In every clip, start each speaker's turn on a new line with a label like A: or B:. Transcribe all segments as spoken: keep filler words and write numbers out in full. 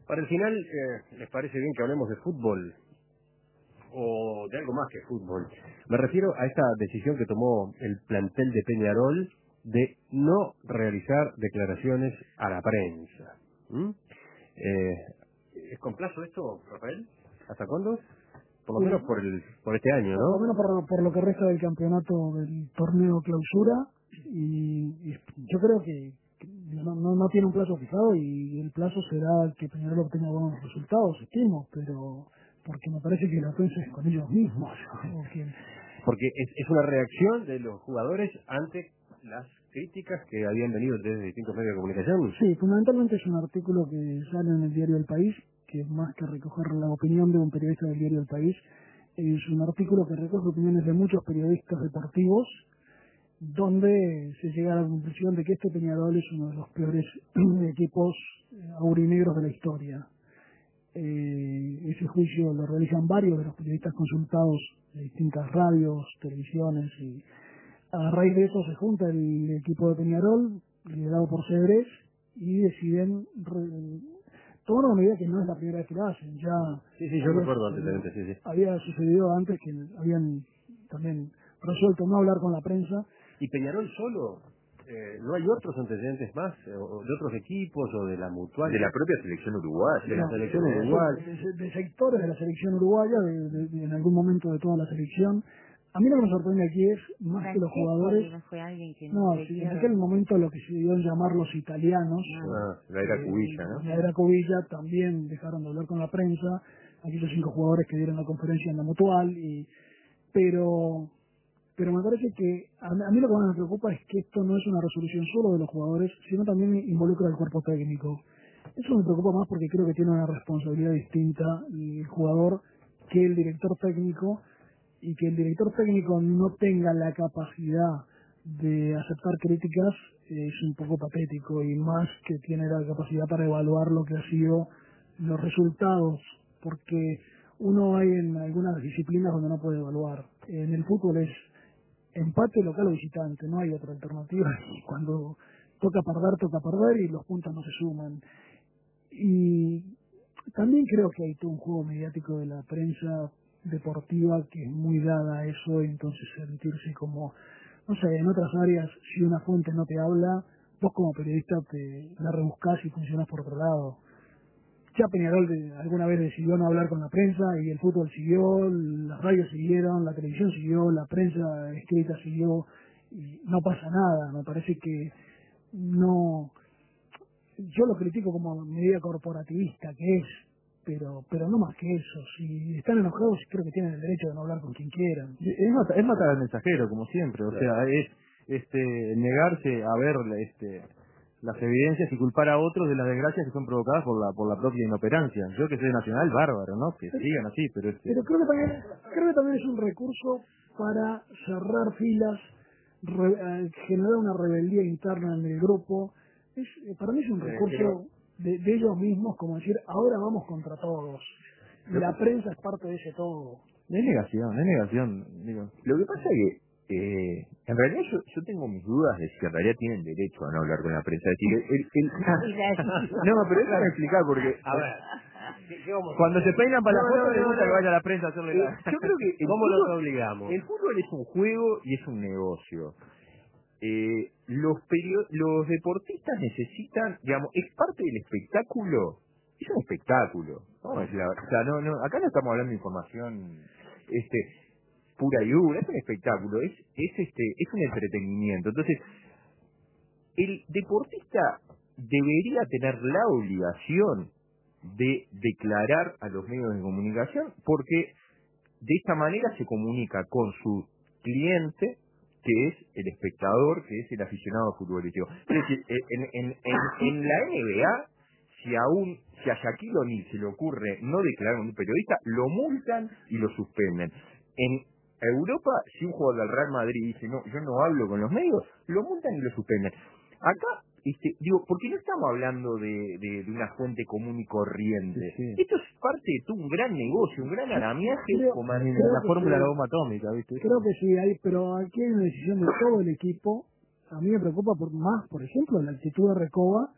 A: Para el final, eh, ¿les parece bien que hablemos de fútbol? O de algo más que fútbol. Me refiero a esta decisión que tomó el plantel de Peñarol de no realizar declaraciones a la prensa. ¿Mm? Eh, ¿Es con plazo esto, Rafael? ¿Hasta cuándo? Por lo
B: Sí,
A: menos por el por este año,
B: por
A: ¿no?
B: lo menos por, por lo que resta del campeonato del torneo clausura, y, y yo creo que, que no, no, no tiene un plazo fijado, y el plazo será que Peñarol obtenga buenos resultados, estimo, pero porque me parece que la ofensa es con ellos mismos. o que-
A: Porque es, es una reacción de los jugadores ante las críticas que habían venido desde distintos medios de comunicación.
B: Sí, fundamentalmente es un artículo que sale en el diario El País, que más que recoger la opinión de un periodista del diario El País, es un artículo que recoge opiniones de muchos periodistas deportivos, donde se llega a la conclusión de que este Peñarol es uno de los peores equipos eh, aurinegros de la historia. Eh, ese juicio lo realizan varios de los periodistas consultados de distintas radios, televisiones, y a raíz de eso se junta el equipo de Peñarol, liderado por Cedrés, y deciden re- tomar una medida que no es la primera vez que lo hacen. Ya
A: Sí, sí, yo
B: había
A: recuerdo
B: sucedido,
A: antecedentes, sí, sí.
B: había sucedido antes que habían también resuelto no hablar con la prensa.
A: ¿Y Peñarol solo? Eh, ¿No hay otros antecedentes más? Eh, o de otros equipos o de la mutual?
C: De la propia selección uruguaya.
A: De la
B: No,
A: selección
B: de,
A: uruguaya.
B: de- de sectores de la selección uruguaya, de, de- de- en algún momento de toda la selección. A mí lo que me sorprende aquí es, más que los jugadores,
D: no fue alguien que no,
B: no, sí, en aquel momento lo que se dio en llamar los italianos,
A: Ah,
C: La era
B: eh,
C: Cubilla, ¿no?
B: la era Cubilla, también dejaron de hablar con la prensa, aquellos cinco jugadores que dieron la conferencia en la mutual, y pero pero me parece que a, a mí lo que más me preocupa es que esto no es una resolución solo de los jugadores, sino también involucra al cuerpo técnico. Eso me preocupa más porque creo que tiene una responsabilidad distinta el jugador que el director técnico, y que el director técnico no tenga la capacidad de aceptar críticas es un poco patético, y más que tiene la capacidad para evaluar lo que ha sido los resultados, porque uno hay en algunas disciplinas donde no puede evaluar. En el fútbol es empate local o visitante, no hay otra alternativa, y cuando toca perder, toca perder y los puntos no se suman. Y también creo que hay todo un juego mediático de la prensa deportiva que es muy dada a eso, y entonces sentirse como, no sé, en otras áreas, si una fuente no te habla, vos como periodista te la rebuscás y funcionás por otro lado. Ya Peñarol de, alguna vez decidió no hablar con la prensa, y el fútbol siguió, las radios siguieron, la televisión siguió, la prensa escrita siguió, y no pasa nada. Me parece que no, yo lo critico como medida corporativista que es, pero pero no más que eso. Si están enojados, creo que tienen el derecho de no hablar con quien quieran.
E: Es matar, es matar al mensajero, como siempre, o sea, es este negarse a ver este las evidencias y culpar a otros de las desgracias que son provocadas por la por la propia inoperancia. Yo que soy nacional, bárbaro, ¿no? Que sigan así, pero este
B: Pero creo que también, creo que también es un recurso para cerrar filas, re- eh, generar una rebeldía interna en el grupo. Es, eh, para mí es un
A: Eh,
B: recurso
A: pero-
B: de, de ellos mismos, como decir, ahora vamos contra todos. Y la prensa es parte de ese todo.
E: es negación, es negación, digo.
C: Lo que pasa es que, eh, en realidad yo, yo tengo mis dudas de si en realidad tienen derecho a no hablar con la prensa. Es decir, el, el- no, pero déjame explicar porque...
A: A ver, ¿qué, qué vamos a
E: Cuando se
A: hacer?
E: peinan para
C: No,
E: la foto,
C: no,
E: les
C: no,
E: gusta que
C: no.
E: vaya a la prensa a hacerle
C: Eh,
E: la...
C: yo creo que el
A: ¿Cómo los
C: fútbol,
A: obligamos?
C: el fútbol es un juego y es un negocio. Eh, los perio- los deportistas necesitan, digamos, es parte del espectáculo, es un espectáculo. Vamos a decir la verdad. O sea, no, no, acá no estamos hablando de información este pura y dura, es un espectáculo, es, es este, es un entretenimiento. Entonces, el deportista debería tener la obligación de declarar a los medios de comunicación, porque de esta manera se comunica con su cliente, que es el espectador, que es el aficionado futbolístico. Es decir, en, en, en, en la N B A, si a, un, si a Shaquille O'Neal se le ocurre no declarar a un periodista, lo multan y lo suspenden. En Europa, si un jugador del Real Madrid dice, no, yo no hablo con los medios, lo multan y lo suspenden. Acá, este, digo, porque no estamos hablando de, de, de una fuente común y corriente.
E: Sí, sí.
C: Esto es parte de todo un gran negocio, un gran aramiaje.
B: Creo-
C: como
E: La,
B: creo
E: la
B: que
E: fórmula de
B: sí.
E: la bomba atómica, ¿viste?
B: Creo que sí, hay, pero aquí hay una decisión de todo el equipo. A mí me preocupa por más, por ejemplo, la actitud de Recoba,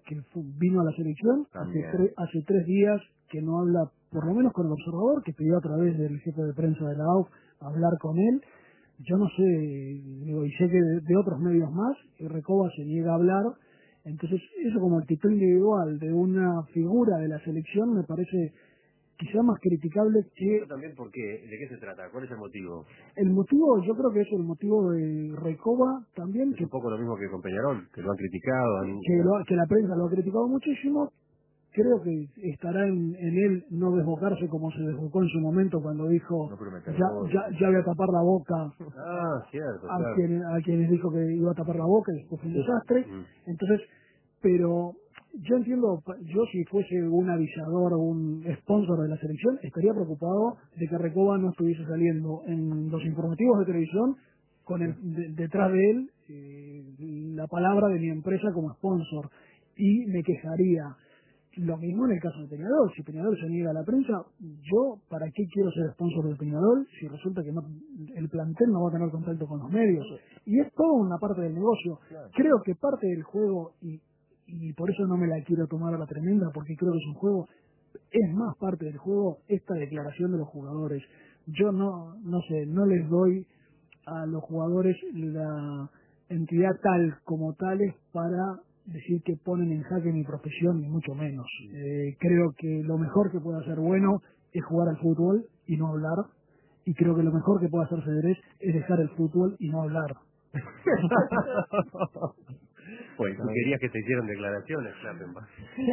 B: que fu- vino a la selección, hace, tre- hace tres días que no habla, por lo menos con el observador, que pidió a través del jefe de prensa de la A U F hablar con él. Yo no sé, digo, y sé que de, de otros medios más, y Recoba se niega a hablar. Entonces, eso como actitud individual de una figura de la selección me parece quizá más criticable que...
A: Pero también, ¿por qué? ¿De qué se trata? ¿Cuál es el motivo?
B: El motivo, yo creo que es el motivo de Recoba también,
A: Es
B: que,
A: un poco lo mismo que con Peñarol, que lo han criticado. Han...
B: que, lo- que la prensa lo ha criticado muchísimo. Creo que estará en, en él no desbocarse como se desbocó en su momento cuando dijo
C: No prometer
B: ya,
C: gol.
B: ya, ya voy a tapar la boca
A: Ah, cierto,
B: a,
A: claro.
B: quien, a quienes dijo que iba a tapar la boca y después fue un desastre.
A: Mm.
B: Entonces, pero yo entiendo, yo si fuese un avisador o un sponsor de la selección, estaría preocupado de que Recoba no estuviese saliendo en los informativos de televisión con el, de- detrás de él eh, la palabra de mi empresa como sponsor, y me quejaría. Lo mismo en el caso de Peñarol. Si Peñarol se niega a la prensa, yo, ¿para qué quiero ser sponsor de Peñarol si resulta que no, el plantel no va a tener contacto con los medios? Y es toda una parte del negocio. Creo que parte del juego, y, y por eso no me la quiero tomar a la tremenda, porque creo que es un juego, es más parte del juego esta declaración de los jugadores. Yo no, no sé, no les doy a los jugadores la entidad tal como tales para decir que ponen en jaque mi profesión, ni mucho menos. Eh, creo que lo mejor que puede hacer Bueno es jugar al fútbol y no hablar, y creo que lo mejor que puede hacer Cedrés es dejar el fútbol y no hablar.
A: Pues tú querías que te hicieran declaraciones, Klappenbach.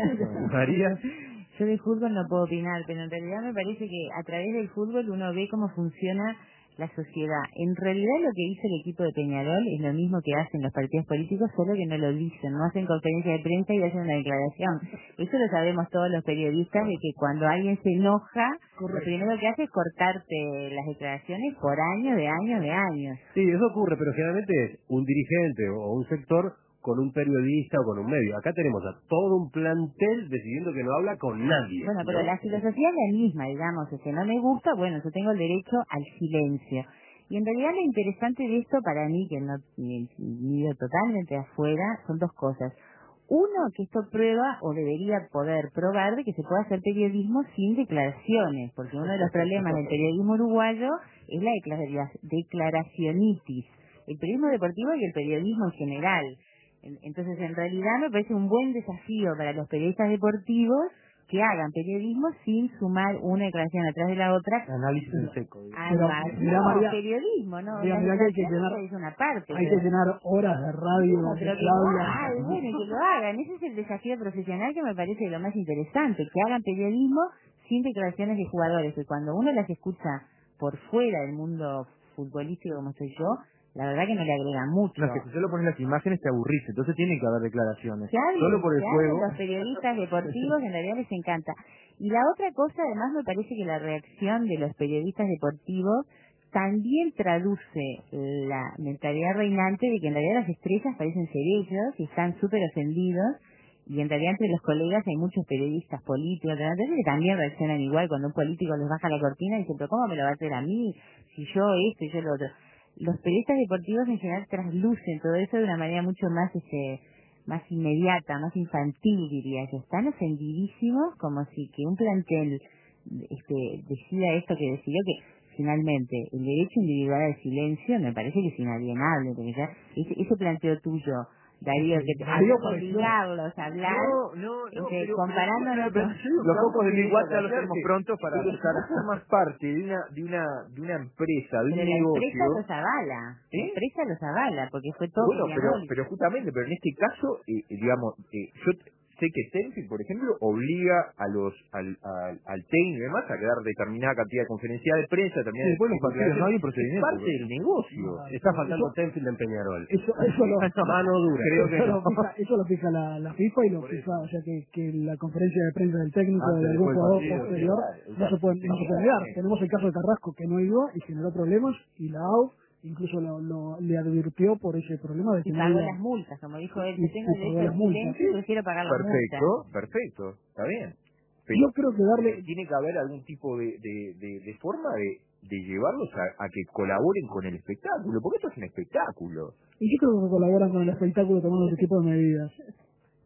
A: María.
D: Yo de fútbol no puedo opinar, pero en realidad me parece que a través del fútbol uno ve cómo funciona la sociedad. En realidad lo que hizo el equipo de Peñarol es lo mismo que hacen los partidos políticos, solo que no lo dicen, no hacen conferencia de prensa y hacen una declaración. Eso lo sabemos todos los periodistas, de que cuando alguien se enoja,
B: Correcto.
D: lo primero que hace es cortarte las declaraciones por años, de años, de años.
A: Sí, eso ocurre, pero generalmente es un dirigente o un sector con un periodista o con un medio. Acá tenemos a todo un plantel decidiendo que no habla con nadie.
D: Bueno, pero
A: ¿no?
D: la filosofía es la misma, digamos, es que no me gusta, bueno, yo tengo el derecho al silencio. Y en realidad lo interesante de esto para mí, que no miro totalmente afuera, son dos cosas. Uno, que esto prueba o debería poder probar de que se puede hacer periodismo sin declaraciones, porque uno de los problemas del periodismo uruguayo es la declara- declaracionitis, el periodismo deportivo y el periodismo en general. Entonces, en realidad me parece un buen desafío para los periodistas deportivos que hagan periodismo sin sumar una declaración atrás de la otra.
E: Análisis en seco. digamos.
D: Ah,
B: Pero,
D: no,
B: mirá,
D: no,
B: María,
D: periodismo, ¿no?
B: Mira,
D: La
B: mira que hay que
D: declaración
B: llenar,
D: es una parte.
B: hay
D: pero-
B: que llenar horas de radio
D: No, pero
B: que
D: que lo
B: habla.
D: hagan, ay, bueno, que lo hagan. Ese es el desafío profesional que me parece lo más interesante, que hagan periodismo sin declaraciones de jugadores, que cuando uno las escucha por fuera del mundo futbolístico como estoy yo, la verdad que no le agrega mucho.
E: No, es que si solo pones las imágenes te aburrís, entonces tienen que haber declaraciones.
D: Que hablen,
E: Solo por el
D: que
E: juego.
D: hablen los periodistas deportivos, en realidad les encanta. Y la otra cosa, además, me parece que la reacción de los periodistas deportivos también traduce la mentalidad reinante de que en realidad las estrellas parecen ser ellos y están súper ofendidos, y en realidad entre los colegas hay muchos periodistas políticos entonces, que también reaccionan igual cuando un político les baja la cortina y dice, pero ¿cómo me lo va a hacer a mí? Si yo esto y yo lo otro. Los periodistas deportivos en general traslucen todo eso de una manera mucho más este más inmediata, más infantil, diría yo. Están ofendidísimos como si que un plantel este decida esto que decidió, que finalmente el derecho individual al silencio me parece que es inalienable, porque ya ese, ese planteo tuyo, Darío, que te
B: Darío
D: hay que
B: pareció-
D: obligarlos a hablar,
C: No, no, no,
D: este,
C: pero,
D: comparándonos
C: pero,
D: con...
C: pero,
E: Los focos de Big
C: WhatsApp
E: WhatsApp
C: los tenemos prontos para
E: Pero
C: empezar a formar parte de una, de una, de una empresa, de un
D: Pero la empresa
C: negocio.
D: los avala, la
C: ¿Eh?
D: empresa los avala, porque fue todo
C: Bueno, pero,
D: Peñarol.
C: pero justamente, pero en este caso, eh, eh, digamos, eh, yo t- sé que Tenfield, por ejemplo, obliga a los al, al, al técnico y demás a quedar determinada cantidad de conferencias de prensa,
E: Sí,
C: determinada
E: después los partidos, no hay un
C: es
E: procedimiento.
C: parte del negocio.
A: Está faltando
B: Eso-
A: Tenfield en Peñarol.
B: Eso, eso lo,
A: Mano dura.
C: Creo que
B: eso
C: no.
B: lo fija, eso lo fija la, la FIFA y lo
C: Por
B: fija,
C: eso.
B: o sea que, que la conferencia de prensa del técnico
E: Antes,
B: de algún
E: después del
B: jugador
E: partido,
B: posterior
C: sí,
B: no
C: claro,
B: se puede, no se puede negar.
C: sí.
B: Tenemos el caso de Carrasco que no iba y generó problemas, y la A U F incluso lo, lo- le advirtió por ese problema de que
D: Y
B: no
D: pagó
B: iba.
D: las multas, como dijo él,
B: Y-
D: yo tengo
B: y
D: el
B: pagó
D: derecho
B: las
D: al
B: multas.
D: silencio y prefiero pagar las multas.
C: Perfecto, perfecto, está bien. Pero
B: Yo creo que darle,
C: tiene que haber algún tipo de, de, de, de forma de, de llevarlos a, a que colaboren con el espectáculo, porque esto es un espectáculo.
B: y yo creo que colaboran con el espectáculo tomando ese tipo de medidas.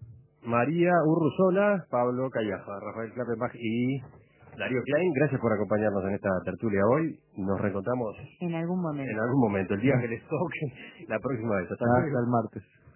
A: María Urruzola, Pablo Callafa, Rafael Klappenbach y Darío Klein, gracias por acompañarnos en esta tertulia hoy. Nos reencontramos
D: En algún momento.
A: en algún momento, el día que les toque, la próxima vez. Hasta
E: Hasta
A: luego.
E: el martes.